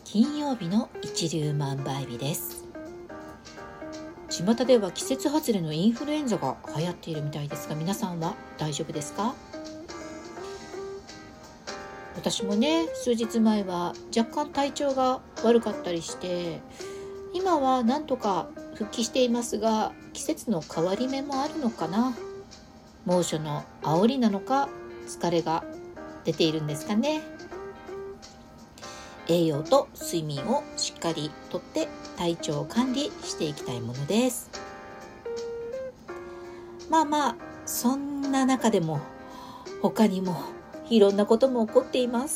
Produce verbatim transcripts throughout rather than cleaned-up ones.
金曜日の一粒万倍日です。巷では季節外れのインフルエンザが流行っているみたいですが、皆さんは大丈夫ですか？私もね、数日前は若干体調が悪かったりして、今はなんとか復帰していますが、季節の変わり目もあるのかな。猛暑の煽りなのか、疲れが出ているんですかね。栄養と睡眠をしっかりとって体調を管理していきたいものです。まあまあ、そんな中でも他にもいろんなことも起こっています。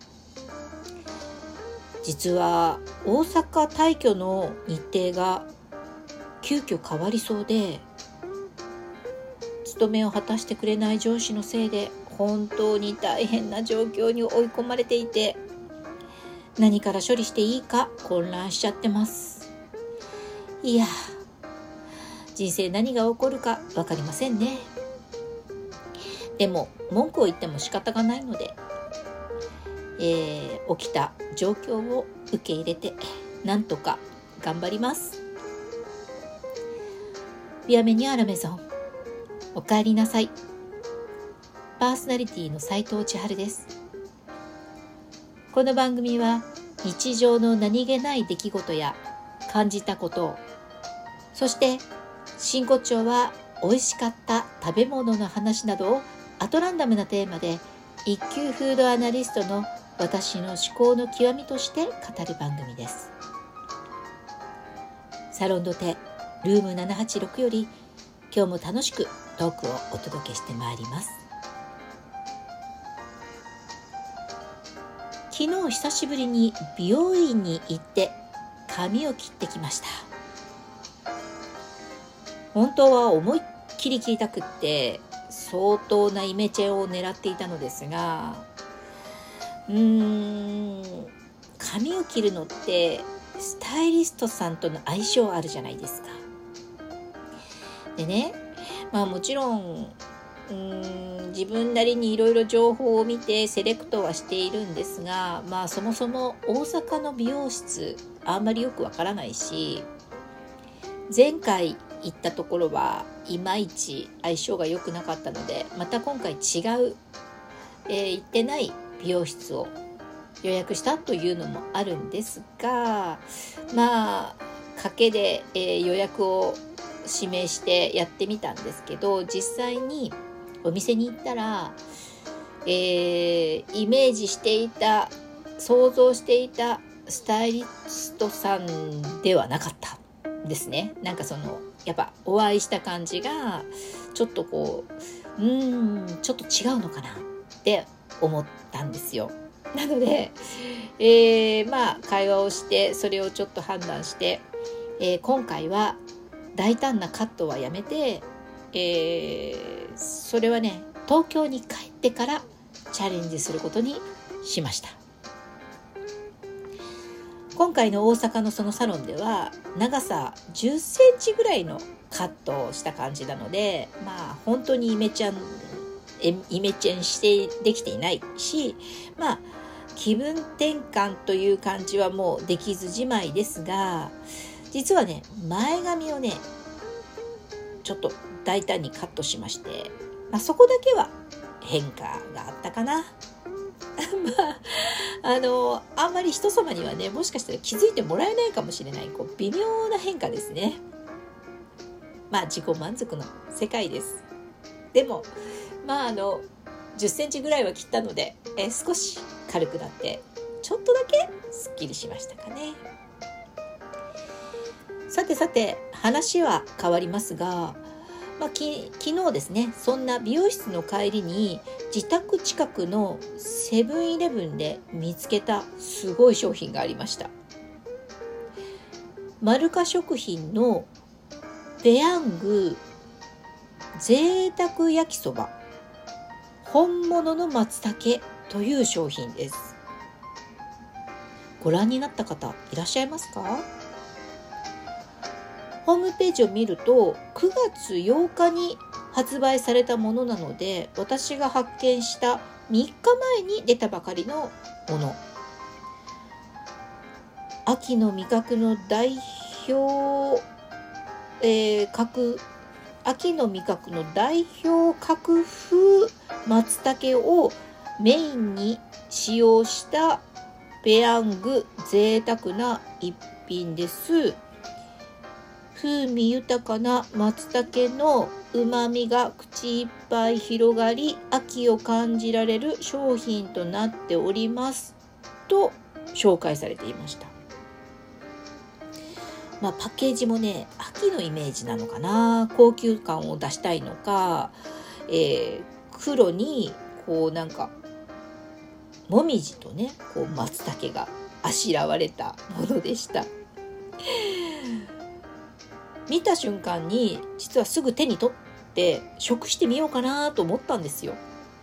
実は大阪退去の日程が急遽変わりそうで、務めを果たしてくれない上司のせいで本当に大変な状況に追い込まれていて、何から処理していいか混乱しちゃってます。いや、人生何が起こるか分かりませんね。でも文句を言っても仕方がないので、えー、起きた状況を受け入れてなんとか頑張ります。ビアメニュアラメゾン、おかえりなさい。パーソナリティの斉藤千春です。この番組は日常の何気ない出来事や感じたことを、そして真骨頂は美味しかった食べ物の話などをアトランダムなテーマで一級フードアナリストの私の思考の極みとして語る番組です。サロンドテルームななはちろくより今日も楽しくトークをお届けしてまいります。昨日久しぶりに美容院に行って髪を切ってきました。本当は思いっきり切りたくって相当なイメチェンを狙っていたのですが、うーん髪を切るのってスタイリストさんとの相性あるじゃないですか。でね、まあもちろんうーん自分なりにいろいろ情報を見てセレクトはしているんですが、まあそもそも大阪の美容室あんまりよくわからないし、前回行ったところはいまいち相性が良くなかったので、また今回違う、えー、行ってない美容室を予約したというのもあるんですが、まあ賭けで、えー、予約を指名してやってみたんですけど、実際にお店に行ったら、えー、イメージしていた想像していたスタイリストさんではなかったですね。なんかそのやっぱお会いした感じがちょっとこううーんちょっと違うのかなって思ったんですよ。なので、えー、まあ会話をしてそれをちょっと判断して、えー、今回は大胆なカットはやめて、えー、それはね東京に帰ってからチャレンジすることにしました。今回の大阪のそのサロンでは長さじゅっセンチぐらいのカットをした感じなので、まあ本当にイメチェンイメチェンしてできていないし、まあ気分転換という感じはもうできずじまいですが、実はね前髪をねちょっと大胆にカットしまして、まあ、そこだけは変化があったかな。まあ、あのあんまり人様にはねもしかしたら気づいてもらえないかもしれない、こう微妙な変化ですね。まあ自己満足の世界です。でもまああのじゅっセンチぐらいは切ったので、え少し軽くなってちょっとだけすっきりしましたかね。さてさて話は変わりますが、まあ、き昨日ですね、そんな美容室の帰りに自宅近くのセブンイレブンで見つけたすごい商品がありました。マルカ食品のペヤング贅沢焼きそば本物の松茸という商品です。ご覧になった方いらっしゃいますか？ホームページを見るとくがつようかに発売されたものなので、私が発見したみっかまえに出たばかりのもの。 秋の味覚の代表、えー、格秋の味覚の代表格風松茸をメインに使用したペヤング贅沢な一品です。風味豊かな松茸のうまみが口いっぱい広がり、秋を感じられる商品となっておりますと紹介されていました。まあ、パッケージもね、秋のイメージなのかな、高級感を出したいのか、えー、黒にこうなんかもみじとね、こう松茸があしらわれたものでした。見た瞬間に実はすぐ手に取って食してみようかなと思ったんですよ。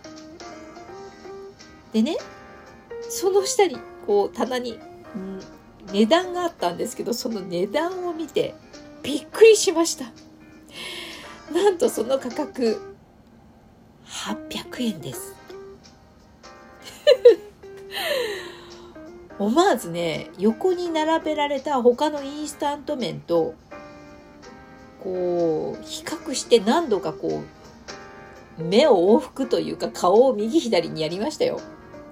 でね、その下にこう棚に、うん、値段があったんですけど、その値段を見てびっくりしました。なんとその価格はっぴゃくえんです。思わずね、横に並べられた他のインスタント麺とこう比較して何度かこう目を往復というか顔を右左にやりましたよ。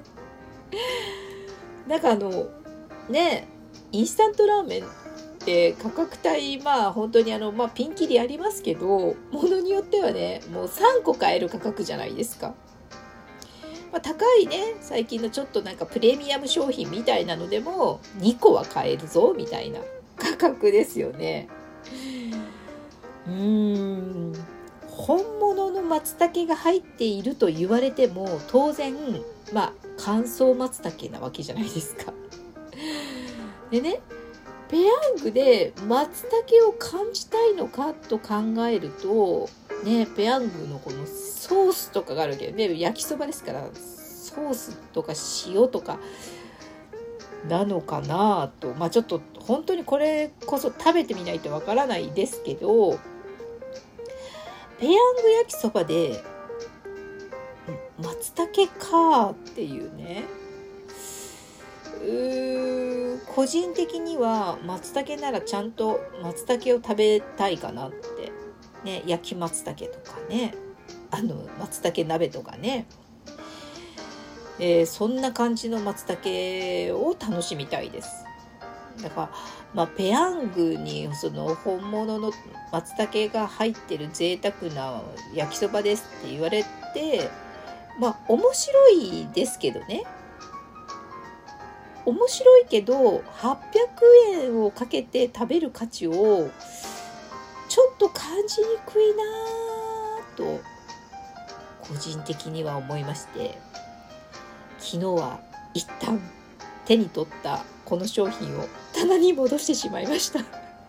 なんかあのね、インスタントラーメンって価格帯まあ本当にあのまあピンキリありますけど、ものによってはねもうさんこ買える価格じゃないですか。まあ、高いね最近のちょっとなんかプレミアム商品みたいなのでもにこは買えるぞみたいな価格ですよね。うーん本物の松茸が入っていると言われても当然まあ乾燥松茸なわけじゃないですか。でね、ペヤングで松茸を感じたいのかと考えるとね、ペヤングのこのソースとかがあるけどね、焼きそばですからソースとか塩とかなのかなと、まあちょっと本当にこれこそ食べてみないとわからないですけど、ペヤング焼きそばで松茸かっていうね、うー個人的には松茸ならちゃんと松茸を食べたいかなってね、焼き松茸とかね、あの松茸鍋とかね、えー、そんな感じの松茸を楽しみたいです。だから、まあ、ペヤングにその本物の松茸が入ってる贅沢な焼きそばですって言われて、まあ面白いですけどね、面白いけどはっぴゃくえんをかけて食べる価値をちょっと感じにくいなと個人的には思いまして、昨日は一旦手に取ったこの商品を棚に戻してしまいました。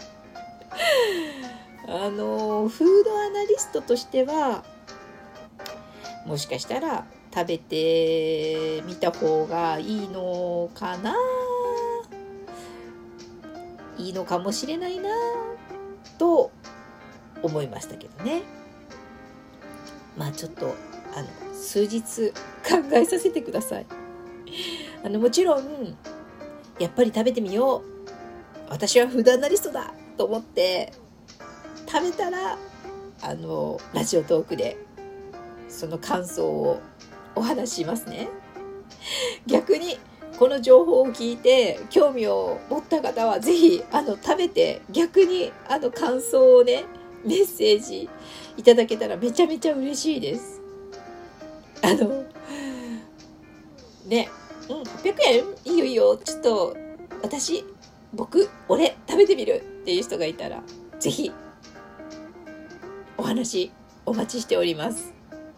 あのフードアナリストとしてはもしかしたら食べてみた方がいいのかな、いいのかもしれないなと思いましたけどね。まあちょっとあの数日考えさせてください。あのもちろんやっぱり食べてみよう、私はフードアナリストだと思って食べたらあのラジオトークでその感想をお話ししますね。逆にこの情報を聞いて興味を持った方はぜひあの食べて逆にあの感想をねメッセージいただけたらめちゃめちゃ嬉しいです。あのね、うん、はっぴゃくえんいいよいいよ、ちょっと私僕俺食べてみるっていう人がいたらぜひお話お待ちしております。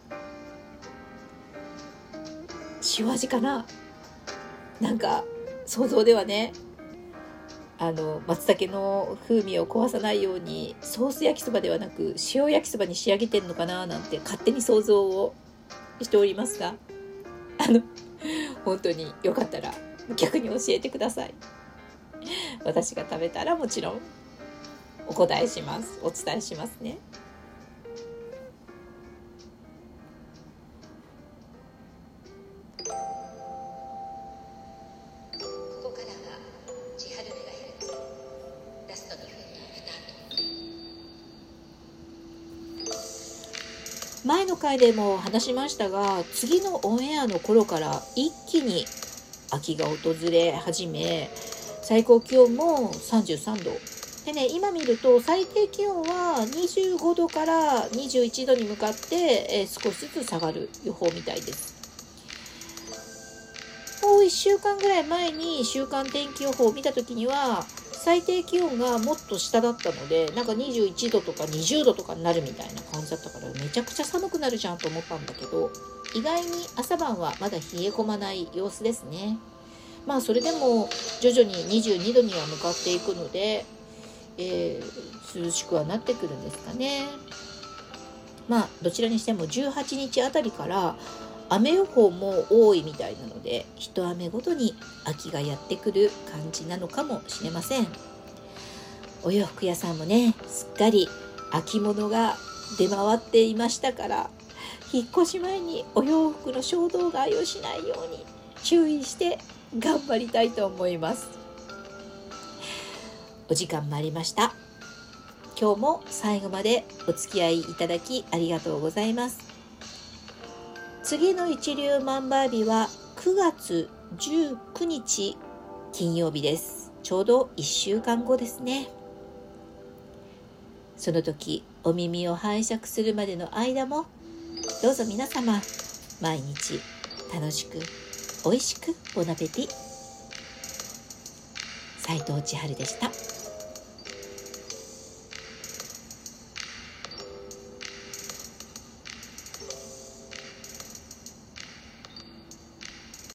塩味かな、なんか想像ではね、あの松茸の風味を壊さないようにソース焼きそばではなく塩焼きそばに仕上げてんのかななんて勝手に想像をしておりますが、あの本当によかったら逆に教えてください。私が食べたらもちろんお答えします、お伝えしますね。ここからは千春メ前の回でも話しましたが、次のオンエアの頃から一気に秋が訪れ始め、最高気温もさんじゅうさんどでね、今見ると最低気温はにじゅうごどからにじゅういちどに向かって、えー、少しずつ下がる予報みたいです。もういっしゅうかんぐらい前に週間天気予報を見た時には最低気温がもっと下だったので、なんかにじゅういちどとかにじゅうどとかになるみたいな感じだったから、めちゃくちゃ寒くなるじゃんと思ったんだけど、意外に朝晩はまだ冷え込まない様子ですね。まあそれでも徐々ににじゅうにどには向かっていくので、えー、涼しくはなってくるんですかね。まあどちらにしてもじゅうはちにちあたりから雨予報も多いみたいなので、一雨ごとに秋がやってくる感じなのかもしれません。お洋服屋さんもね、すっかり秋物が出回っていましたから、引っ越し前にお洋服の衝動買いをしないように注意して頑張りたいと思います。お時間もありました。今日も最後までお付き合いいただきありがとうございます。次の一粒万倍日はくがつじゅうくにち金曜日です。ちょうどいっしゅうかんごですね。その時お耳を拝借するまでの間も、どうぞ皆様毎日楽しく美味しくボナペティ。斉藤千春でした。